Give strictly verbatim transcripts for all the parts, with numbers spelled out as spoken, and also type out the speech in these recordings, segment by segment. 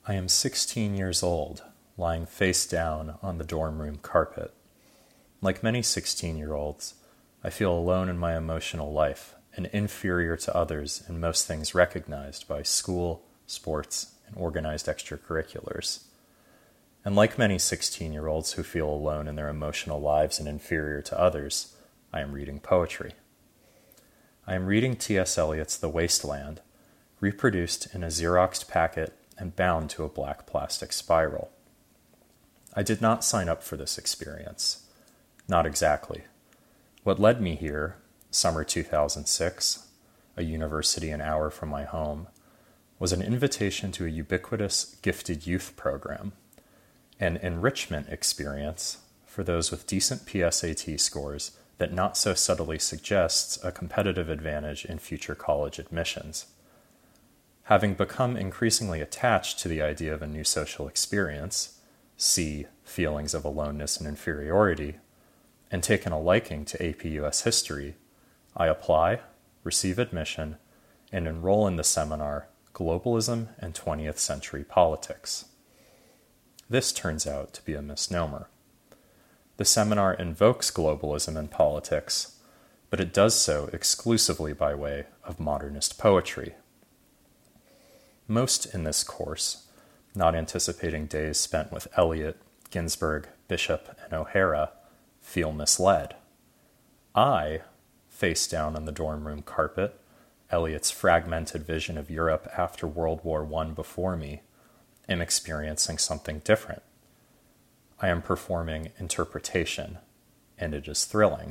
I am sixteen years old, lying face down on the dorm room carpet. Like many sixteen-year-olds, I feel alone in my emotional life and inferior to others in most things recognized by school, sports, and organized extracurriculars. And like many sixteen-year-olds who feel alone in their emotional lives and inferior to others, I am reading poetry. I am reading T S Eliot's The Waste Land, reproduced in a Xeroxed packet and bound to a black plastic spiral. I did not sign up for this experience. Not exactly. What led me here, summer two thousand six, a university an hour from my home, was an invitation to a ubiquitous gifted youth program, an enrichment experience for those with decent P S A T scores that not so subtly suggests a competitive advantage in future college admissions. Having become increasingly attached to the idea of a new social experience, see feelings of aloneness and inferiority, and taken a liking to A P U S history, I apply, receive admission, and enroll in the seminar Globalism and twentieth Century Politics. This turns out to be a misnomer. The seminar invokes globalism and politics, but it does so exclusively by way of modernist poetry. Most in this course, not anticipating days spent with Eliot, Ginsberg, Bishop, and O'Hara, feel misled. I, face down on the dorm room carpet, Eliot's fragmented vision of Europe after World War One before me, am experiencing something different. I am performing interpretation, and it is thrilling.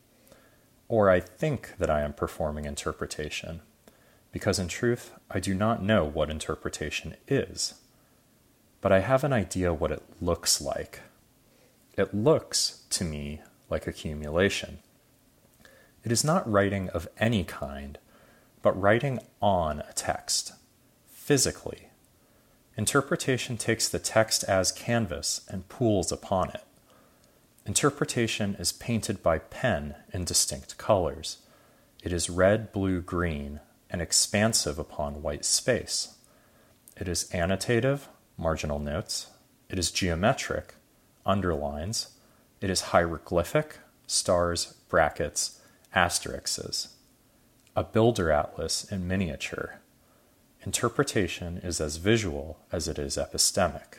Or I think that I am performing interpretation, because in truth, I do not know what interpretation is. But I have an idea what it looks like. It looks, to me, like accumulation. It is not writing of any kind, but writing on a text, physically. Interpretation takes the text as canvas and pools upon it. Interpretation is painted by pen in distinct colors. It is red, blue, green, and expansive upon white space. It is annotative, marginal notes. It is geometric, underlines. It is hieroglyphic, stars, brackets, asterisks. A builder atlas in miniature. Interpretation is as visual as it is epistemic.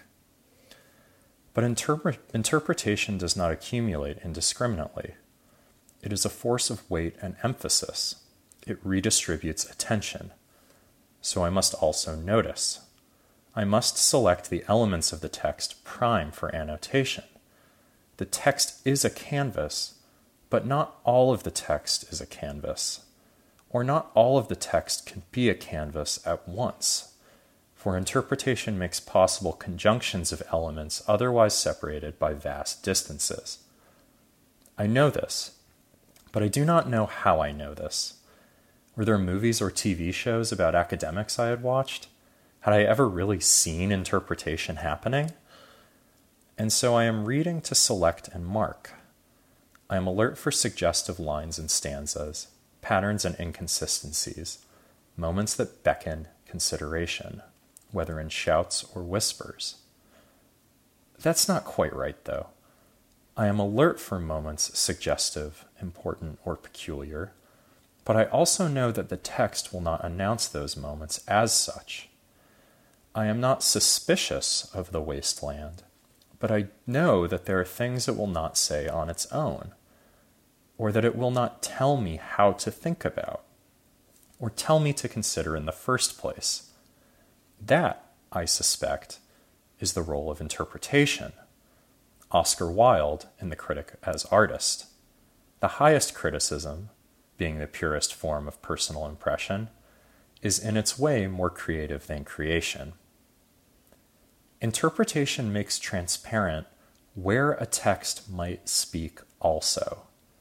But interpre- interpretation does not accumulate indiscriminately. It is a force of weight and emphasis. It redistributes attention. So I must also notice. I must select the elements of the text prime for annotation. The text is a canvas, but not all of the text is a canvas. Or not all of the text can be a canvas at once, for interpretation makes possible conjunctions of elements otherwise separated by vast distances. I know this, but I do not know how I know this. Were there movies or T V shows about academics I had watched? Had I ever really seen interpretation happening? And so I am reading to select and mark. I am alert for suggestive lines and stanzas, patterns and inconsistencies, moments that beckon consideration, whether in shouts or whispers. That's not quite right, though. I am alert for moments suggestive, important, or peculiar, but I also know that the text will not announce those moments as such. I am not suspicious of the wasteland, but I know that there are things it will not say on its own, or that it will not tell me how to think about, or tell me to consider in the first place. That, I suspect, is the role of interpretation. Oscar Wilde in The Critic as Artist. The highest criticism, being the purest form of personal impression, is in its way more creative than creation. Interpretation makes transparent where a text might speak also.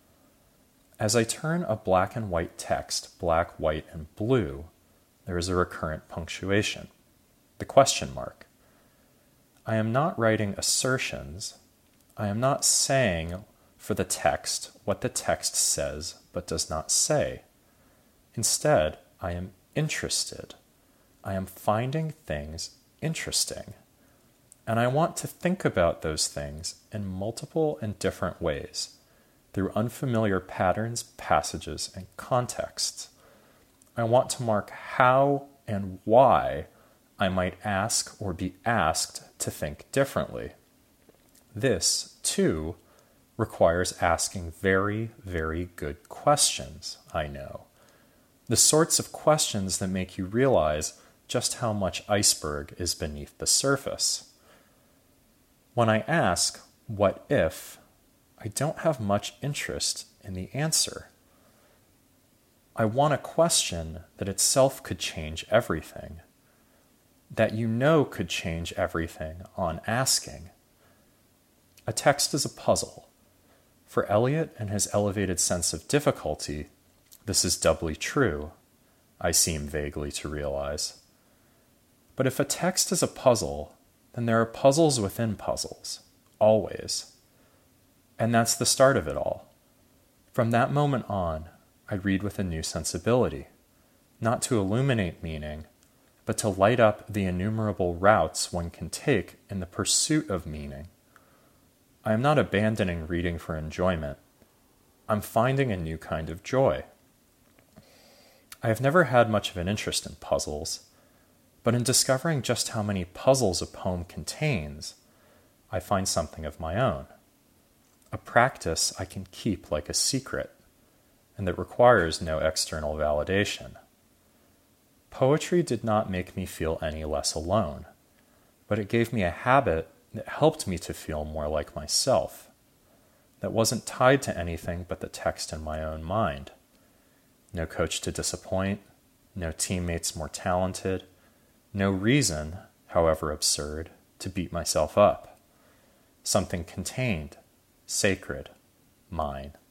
As I turn a black and white text black, white, and blue, there is a recurrent punctuation, the question mark. I am not writing assertions. I am not saying for the text what the text says but does not say. Instead, I am interested. I am finding things interesting. And I want to think about those things in multiple and different ways, through unfamiliar patterns, passages, and contexts. I want to mark how and why I might ask or be asked to think differently. This, too, requires asking very, very good questions, I know. The sorts of questions that make you realize just how much iceberg is beneath the surface. When I ask, what if, I don't have much interest in the answer. I want a question that itself could change everything, that you know could change everything on asking. A text is a puzzle. For Eliot and his elevated sense of difficulty, this is doubly true, I seem vaguely to realize. But if a text is a puzzle, then there are puzzles within puzzles, always. And that's the start of it all. From that moment on, I read with a new sensibility, not to illuminate meaning, but to light up the innumerable routes one can take in the pursuit of meaning. I am not abandoning reading for enjoyment. I'm finding a new kind of joy. I have never had much of an interest in puzzles, but in discovering just how many puzzles a poem contains, I find something of my own. A practice I can keep like a secret, and that requires no external validation. Poetry did not make me feel any less alone, but it gave me a habit that helped me to feel more like myself, that wasn't tied to anything but the text in my own mind. No coach to disappoint, no teammates more talented, no reason, however absurd, to beat myself up. Something contained, sacred, mine.